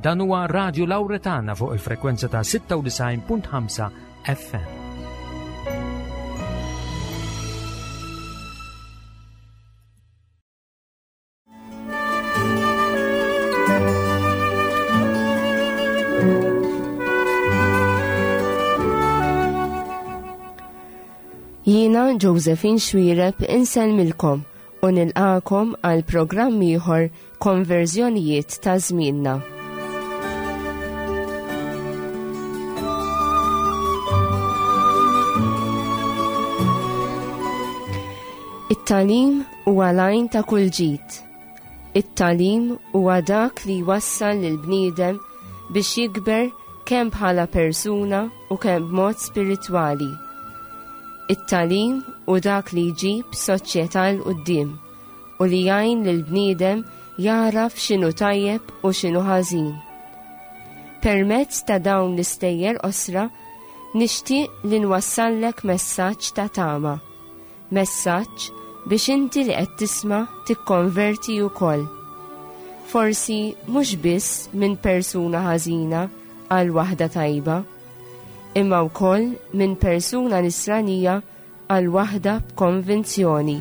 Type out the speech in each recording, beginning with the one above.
Dan huwa Radio Lawretana fuq il-frekwenza ta' 96.5 FM. Jiena Josephine Xwireb insellmilkom u nilqakom għal programm ieħor Konverżjonijiet ta' żmienna. It-tagħlim huwa għajn ta' kull ġid. It-tagħlim huwa dak li jwassal lill-bniedem biex jikber kemm bħala persuna u kemm b'mod spiritwali. It-tagħlim u dak li jġib soċjetà l quddiem u li jgħin lill-bniedem jaraf x'inhu tajjeb u x'inhu ħażin. Permezz ta' dawn l-istejjer osra nixtieq li nwassallek messaġġ ta' tama. Messaġġ biex inti li qed tisma' tikkonverti wkoll. Forsi mhux biss minn persuna ħażina għal waħda tajba, imma wkoll minn persuna nisranija għal waħda b'konvinzjoni.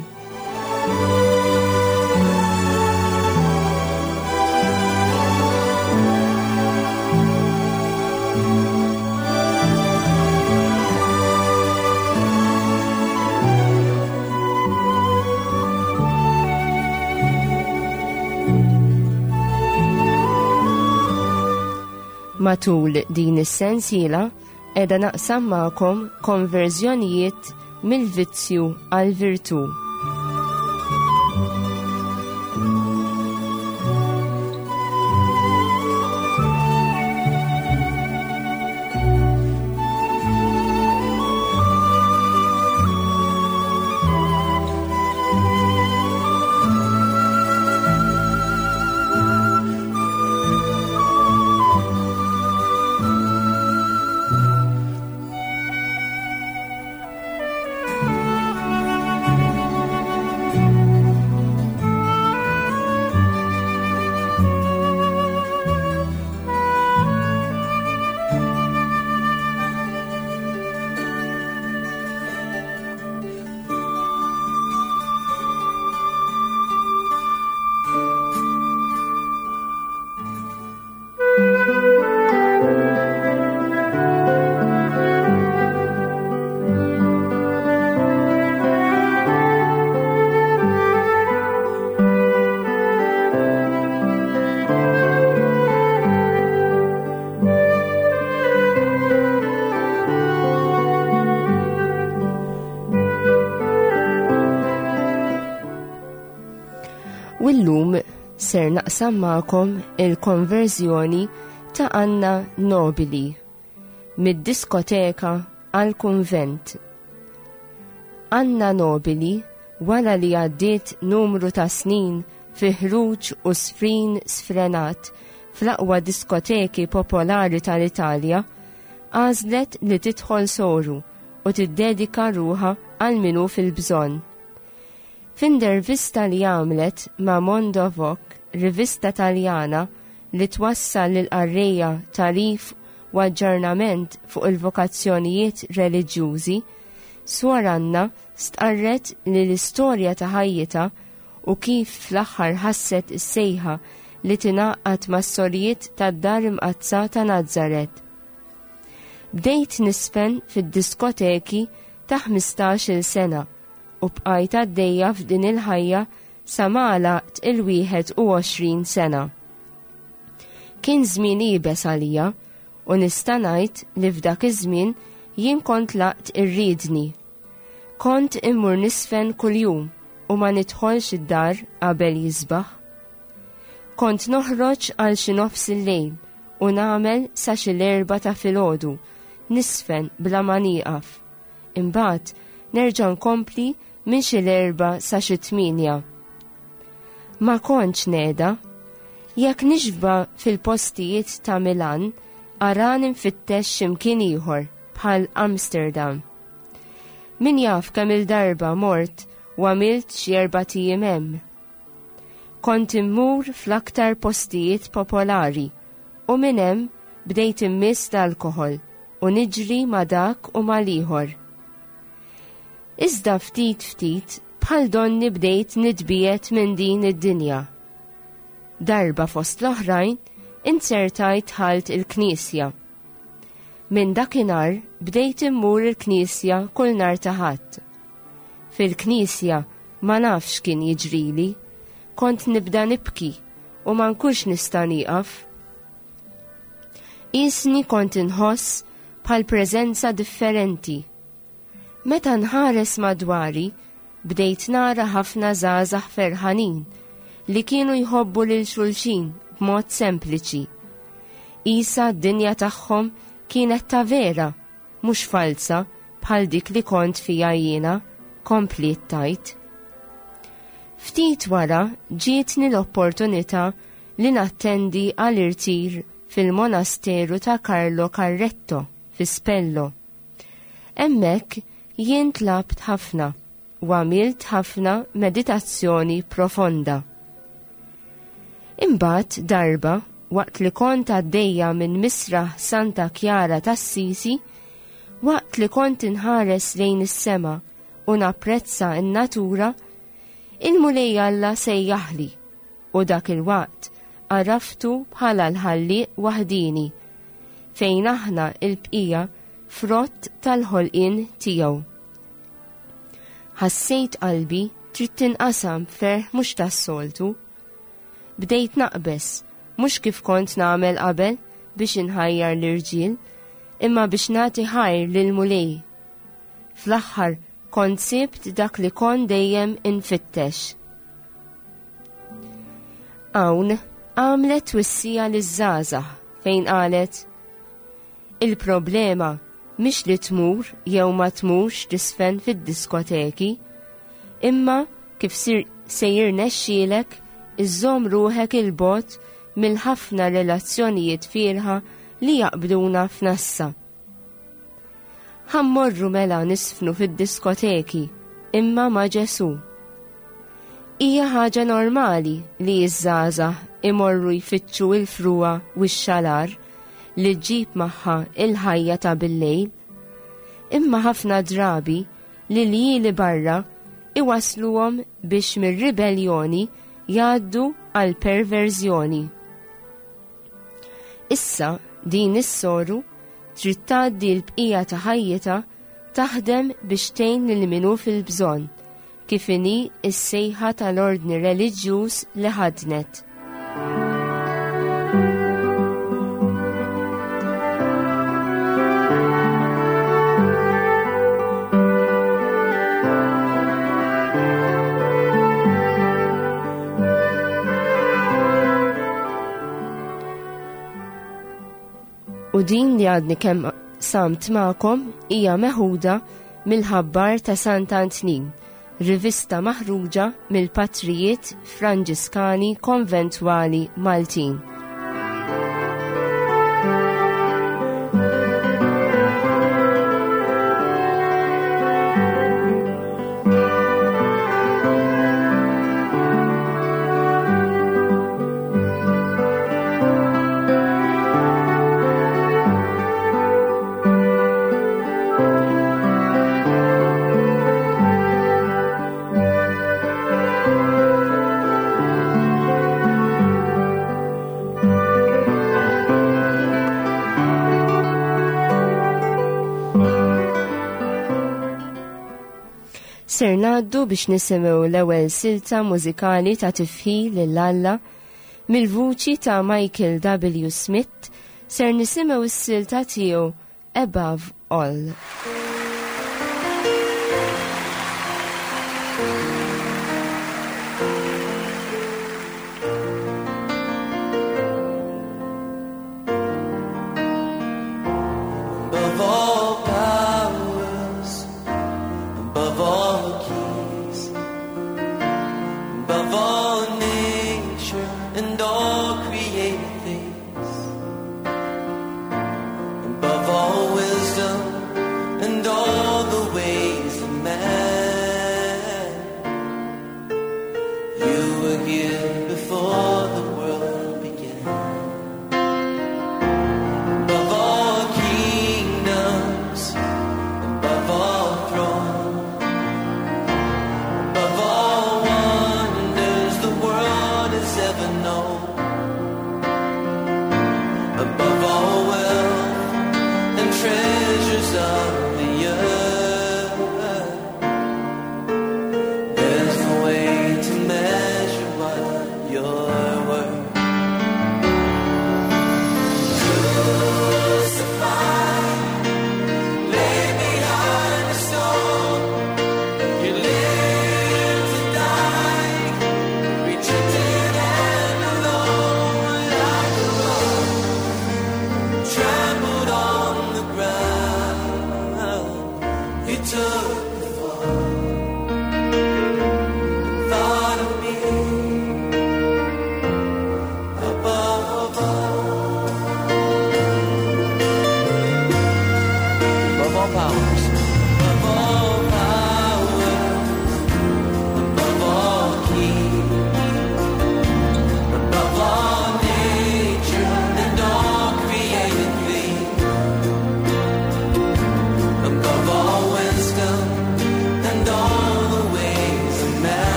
Matul din is-sensiela qiegħda naqsam magħkom konverżjonijiet mill-vizzju għal virtù. Illum ser naqsam magħkom il-konverżjoni ta' Anna Nobili mid-diskoteka għal kunvent. Anna Nobili wara li għaddiet numru ta' snin fi ħruġ u sfrin sfrenat fl-aqwa diskoteki popolari tal-Italja, għażlet li tidħol soru u tiddedika ruħa għal minu fil-bżonn. F'intervista li għamlet ma' Mondo Vogue, rivista Taljana li twassal l-qarrejja tarif u aġġornament fuq il-vokazzjonijiet reliġjużi, Suor Anna stqarret li l-istorja ta' ħajjita u kif fl-aħħar ħasset is-sejħa li tingħaqad mas-sorijiet tad-dar imqazza ta' Nażaret. Bdejt nisfen fid-diskoteki ta' 15-il sena u bqajt għaddejja f'din il-ħajja sa għalaqt il-21 sena. Kien żmien ibes għalija u nista' ngħid li f'dak iż-żmien jien kont laqt irridni. Kont immur nisfen kuljum u ma nidħolx id-dar qabel jisbaħ. Kont noħroġ għal xi nofs il-lejl u nagħmel sa xi l-4 ta' filgħodu, nisfen bla ma nieqaf. Imbagħad nerġa' nkompli minn xi l-4 sa xi 8. Ma kontx neda, jekk nixba fil-postijiet ta' Milan, aran infittex x'imkien ieħor bħal Amsterdam. Min jaf kemm il-darba mort u għamilt xi 4 ijiem hemm. Kont immur fl-aktar postijiet popolari u minn hemm bdejt immiss l-alkoħol u niġri ma' dak u mal-ieħor. Iżda ftit bħal donni bdejt nitbiet minn din id-dinja. Darba fost l-oħrajn insertajt ħalt il-Knisja. Minn dakinhar bdejt immur il-Knisja kull nhar ta' Ħadd. Fil-Knisja ma nafx kien jiġrili, kont nibda nibki u ma nkunx nista' nieqaf. Isni kont inħoss bħal preżenza differenti. Meta nħares madwari, bdejt nara ħafna żgħażagħ ferħanin li kienu jħobbu lil xulxin b'mod sempliċi. Isa d-dinja tagħhom kienet ta' vera, mhux falsa bħal dik li kont fija jiena, kompli tajt. Ftit wara ġietni l-opportunità li nattendi għal-irtir fil-monasteru ta' Carlo Carretto fi Spello. Hemmhekk jien tlabt ħafna u għamilt ħafna meditazzjoni profonda. Imbagħad darba waqt li kont għaddejja minn misraħ Santa Chiara t'Assisi, waqt li kont inħares lejn is-sema u napprezza n-natura, il-mulej Alla sejjaħli u dak il-waqt għaraftu bħala l-ħalliq waħdini fejn aħna il-bqija frott tal-ħolqien tiegħu. Ħassejt qalbi trid tinqasam ferħ mhux tas-soltu. Bdejt naqbes mhux kif kont nagħmel qabel biex inħajjar l-irġiel, imma biex nagħti ħajr lil-mulej. Fl-aħħar kont sibt dak li kont dejjem infittex. Hawn għamlet twissija liż-żgħażagħ fejn qalet: il-problema mhix li tmur jew ma tmurx tisfen fid-diskoteki, imma kif sejjer nexxielek iżżomm ruħek il-bogħod mill-ħafna relazzjonijiet fierħa li jaqbduna f'nassa. Ħammorru mela nisfnu fid-diskoteki, imma ma' Ġesu. Hija ħaġa normali li ż-żgħażagħ imorru jfittxu il-fruwa u x-xalar li ġib magħha il-ħajja ta' bil-lejl, imma ħafna drabi li barra iwasluhom biex mir-ribeljoni jgħaddu għal perverżjoni. Issa din is-soru trid tgħaddi l-bqija ta' ħajjita taħdem biex tgħin lil minu fil-bżonn, kif inhi s-sejħa tal-ordni reliġjuż li ħadnet. U din li għadni kemm samt magħkom hija meħuda mill-ħabbar ta' Sant Antnin, rivista maħruġa mill-Patrijiet Franġiskani Konventwali Maltin. Ser ngħaddu biex nisimgħu l-ewwel silta mużikali ta' tifħil lil Alla mill-vuċi ta' Michael W. Smith. Ser nisimgħu s-silta tiegħu Above All. And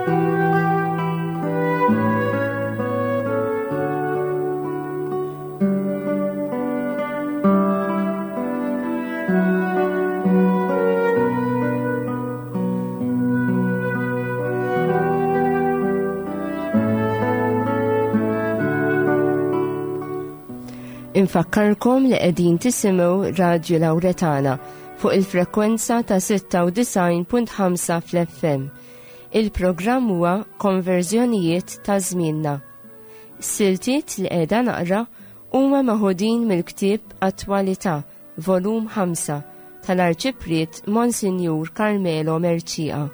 Infakkarkom li qegħdin tisimgħu Radio Lawretana fuq il-frekwenza ta' 96.5 fl-FM. Il-programm huwa Konverżjonijiet ta' żmienna. Siltiet li qiegħda naqra huma maħudin mill-ktieb Attwalità, volum 5 tal-Arċipriet Monsinjur Carmelo Merċija.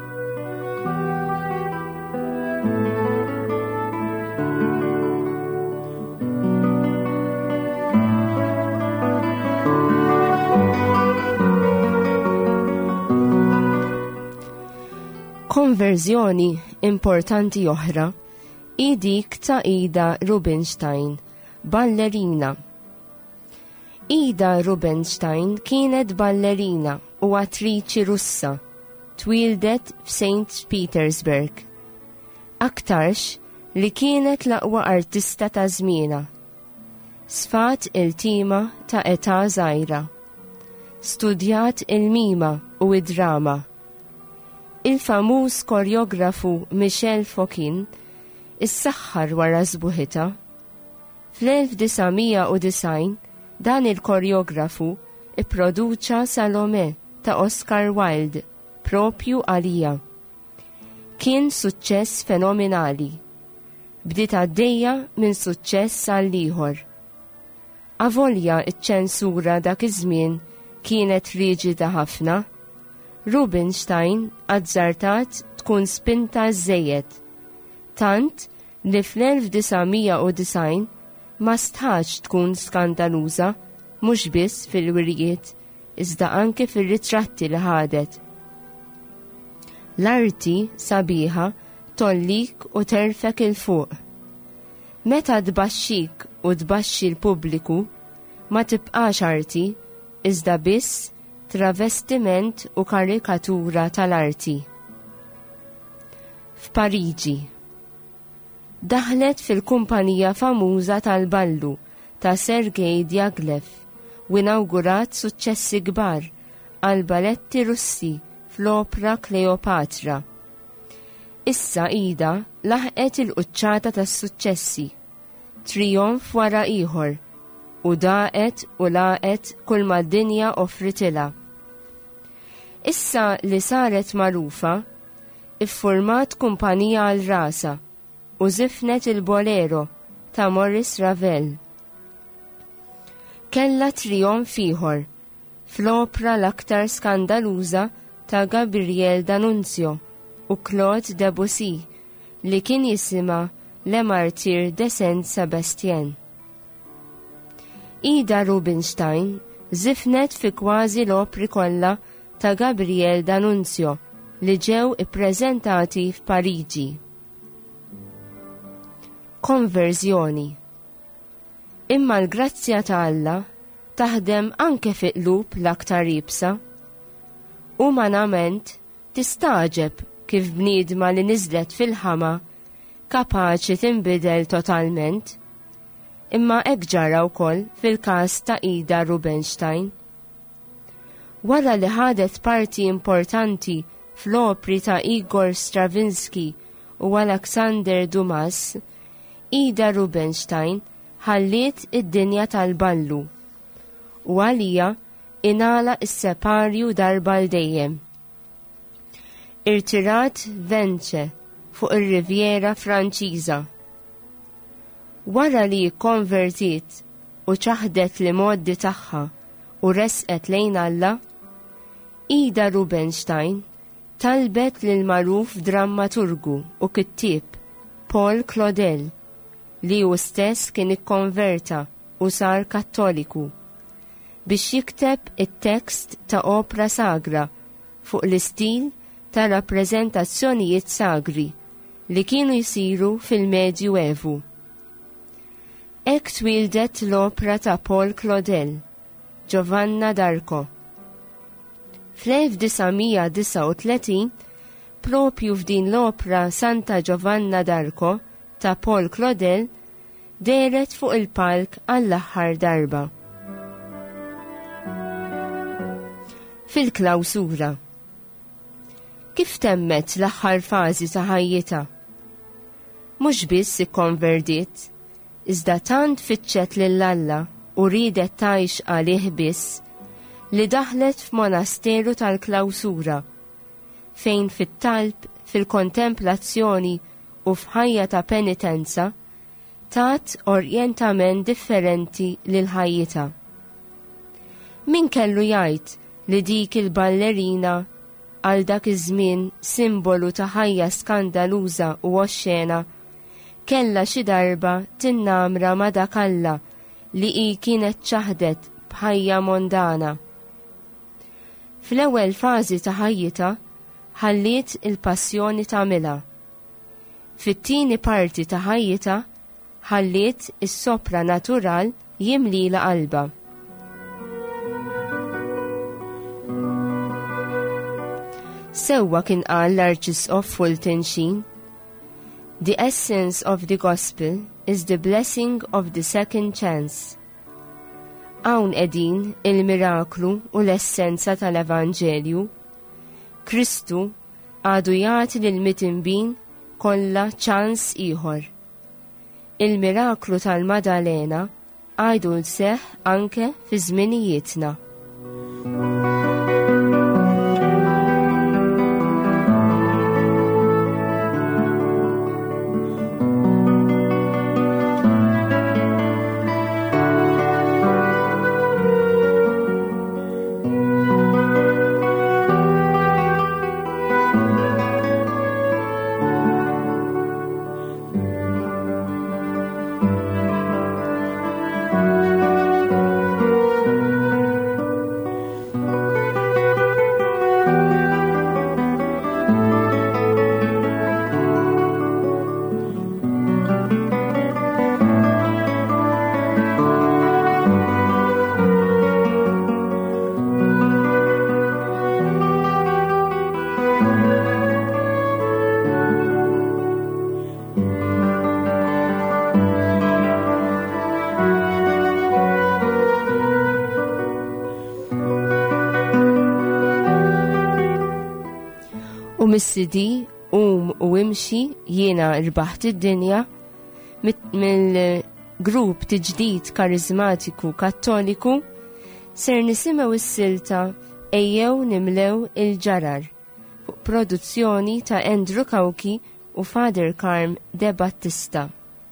Konverżjoni importanti oħra hi dik ta' Ida Rubinstein, ballerina. Ida Rubinstein kienet ballerina u attriċi Russa, twildet f'St. Petersburg. Aktarx li kienet l-aqwa artista ta' żmienha. Sfat il-tima ta' età żgħira. Studjat il-mima u id-drama. Il-famuż koreografu Michel Fokine issaħħar wara żbuħitha. Fl-1990 dan il-koreografu ipproduċa Salome ta' Oscar Wilde propju għalija. Kien suċċess fenomenali. Bdiet għaddejja minn suċċess għal ieħor. Avolja iċ-ċensura dak iż-żmien kienet riġida ħafna, Rubinstein azzartat tkun spinta żejjed, tant li fl-1990 ma stħax tkun skandaluża mhux biss fil-wirjiet iżda anke fir-ritratti li ħadet. L-arti sabiħa tollik u terfek il-fuq. Meta tbaxxik u tbaxxi l-pubbliku ma tibqax arti iżda biss travestiment u karikatura tal-arti. F'Pariġi. Daħlet fil-kumpanija famuża tal-ballu ta' Sergej Diaghilev u inawgurat suċċessi kbar għal baletti Russi fl-opra Kleopatra. Issa Ida laħqet il-quċċata tas-suċċessi, trionf wara ieħor, u daqet u laqet kull ma d-dinja offritilha. Issa li saret magħrufa, iffurmat kumpanija għal rasa u żifnet il-Bolero ta' Maurice Ravel. Kella trionf ieħor fl-opra l-aktar skandaluża ta' Gabriel D'Annunzio u Claude Debussy li kien jisimha Le Martyr de Saint Sebastien. Ida Rubinstein żifnet fi kważi l-opri kollha ta' Gabriel D'Annunzio li ġew ippreżentati f'Pariġi. Konverżjoni. Imma l-grazzja ta' Alla taħdem anke fi qlub l-aktar ibsa. Umanament tistaġeb kif bniedma li niżlet fil-ħama kapaċi tinbidel totalment. Imma hekk ġara wkoll fil-każ ta' Ida Rubinstein. Wara li ħadet parti importanti fl-opri ta' Igor Stravinsky u Alexander Dumas, Ida Rubinstein ħalliet id-dinja tal-ballu u għalija inala s-separju darba l-dejjem. Irtirat Vence fuq ir-Rivjera Franċiża. Wara li konvertit u ċaħdet li moddi tagħha u resqet lejn Alla, Ida Rubinstein talbet lil magħruf drammaturgu u kittieb Paul Claudel li hu stess kien ikkonverta u sar Kattoliku biex jikteb it-tekst ta' opra sagra fuq l-istil ta' rappreżentazzjonijiet sagri li kienu jsiru fil-Medju Evu. Hekk twildet l-opra ta' Paul Claudel, Giovanna d'Arco. Fl-1939 propju f'din l-opra Santa Giovanna d'Arco ta' Paul Claudel deret fuq il-palk għall-aħħar darba. Fil-klawsura. Kif temmet l-aħħar fażi ta' ħajjita? Mhux biss ikkonverdiet, iżda tant fittxet lill-Alla u ridet tgħix għalih biss li daħlet f'monasteru tal-klawsura fejn fit-talb, fil-kontemplazzjoni u f'ħajja ta' penitenza tat orjentament differenti lil ħajjita. Min kellu jgħid li dik il-ballerina għal dak iż-żmien simbolu ta' ħajja skandaluża u oxxena kella xi darba tinnamra ma' dak Alla li hi kienet ċaħdet b'ħajja mondana. Fl-ewwel fażi ta' ħajjita ħalliet il-passjoni tagħmilha. Fit-tieni parti ta' ħajjita ħalliet is-sopra natural jimlila qalba. Sewwa kien qal l-Arċisqof Fulton Sheen, "The essence of the gospel is the blessing of the second chance." Hawn qegħdin il-miraklu u l-essenza tal-Evanġelju. Kristu għadu jagħti lil mitinbin kollha ċans ieħor. Il-miraklu tal-Madalena għajdu l-seħ anke fi żminijietna. U mis-sidi u imxi jiena rbaħt id-dinja mill-grupp tiġdid karizmatiku kattoliku ser nisimgħu is-silta ejjew nimlew il-ġarar fuq produzzjoni ta' Andrew Kauki u Father Carm De Battista.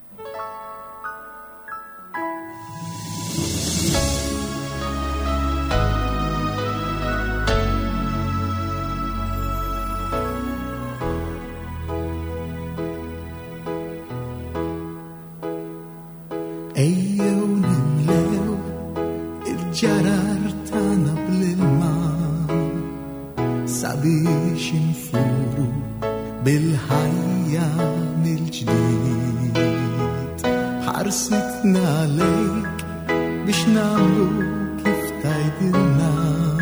Ejjew nimlew il-ġarar tagħna bl-ilma sabiex infuru bil-ħajja mill-ġdid. Ħarsitna lejk biex nagħmlu kif tgħidilna,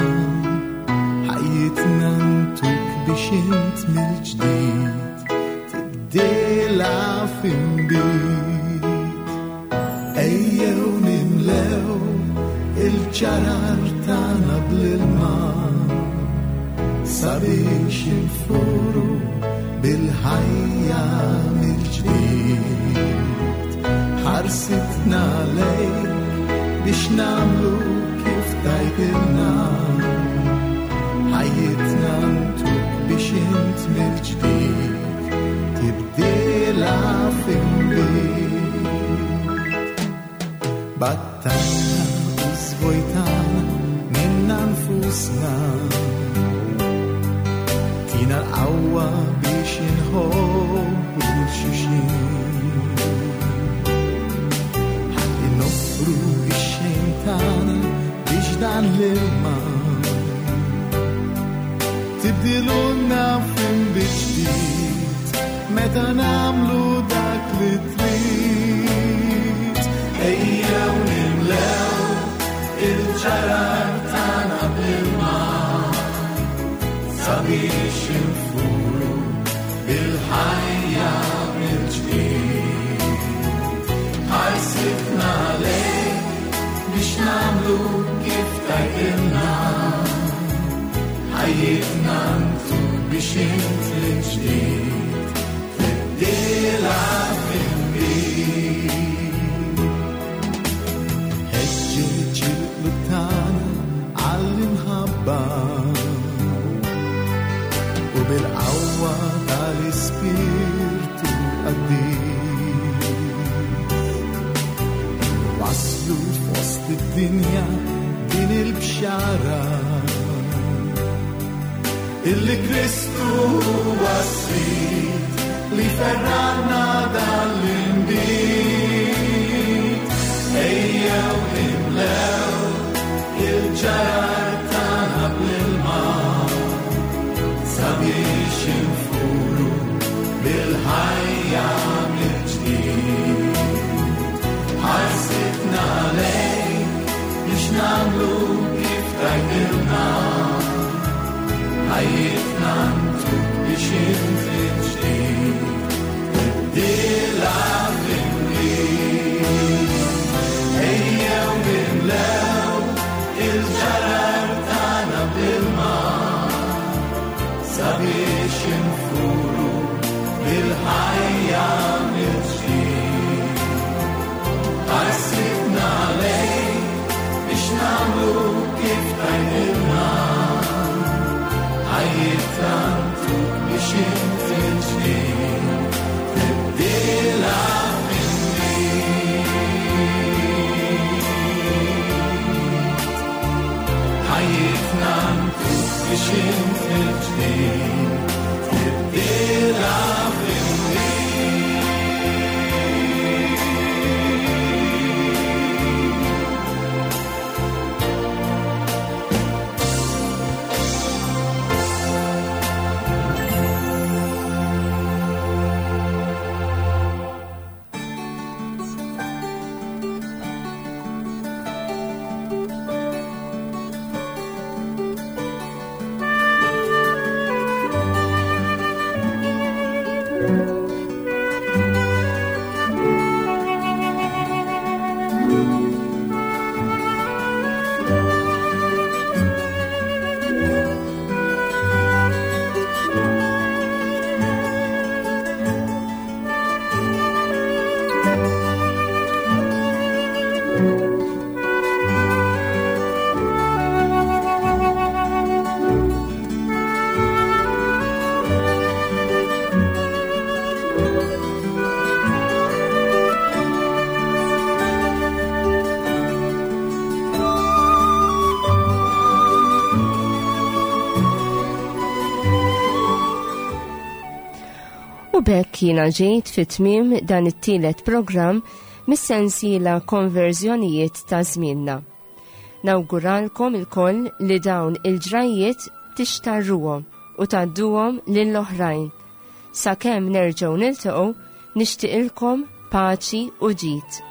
ħajjitna ntuk biex int mill-ġdid tibdilha f'inbit. Ejjew nimlew il-ġarar tagħna bl-ilma sabiex infuru bil-ħajja mill-ġdid. Ħarsitna lejk biex nagħmlu kif tgħidilna, ħajjitna ntuk biex int mill-ġdid tibdilha f'inbit. Battalna u zvojtana minna nfusna, tina l-qawwa biex inħobbu l-xuxin. Ħalli noffru ix-xejn tagħna biex dan l-ilma tibdilulna f'inbit ġdid meta nagħmlu dak li trid. Ejjew nimlew il-ġarar tagħna bl-ilma sabiex infuru ħajja mill-ġdid. Ħarsibna lejk biex nagħmlu kif tgħidilna, ħajjitna ntu biex inti ġdid tibdilha fil-bid. Ħeġġeġ il-qlub tagħna għall-imħabba u bil-qawwa tal-Ispirtu qaddis waslu fost id-dinja din il-bxara illi Kristu huwa s-srid li ferrana dal-inbit. Ejjew imlew il-ġarar tagħna bl-ilma sabiex infuru bil-ħajja mill-ġdid. Ħarsibna lejk biex nagħmlu kif tgħidilna, ħajjitna ntu biex inti ġdid tibdilha fil-bid. Ejjew nimlew il-ġarar tagħna bl-ilma sabiex infuru bil-ħajja mill-ġdid. Ħarsibna lejk biex nagħmlu kif tgħidilna, ħajjitna ntu biex inti ġdid tibdilha fil-bid. Ħajjitna ntu biex inti ġdid tibdilha fil-bid. U bekk jiena ġejt fit-tmiem dan it-tielet programm mis-sensiela konverżjonijiet ta' żmienna. Nawguralkom ilkoll li dawn il-ġrajiet tixtarruhom u tgħadduhom lill-oħrajn. Sakemm nerġgħu niltaqgħu nixtieqilkom paċi u ġid.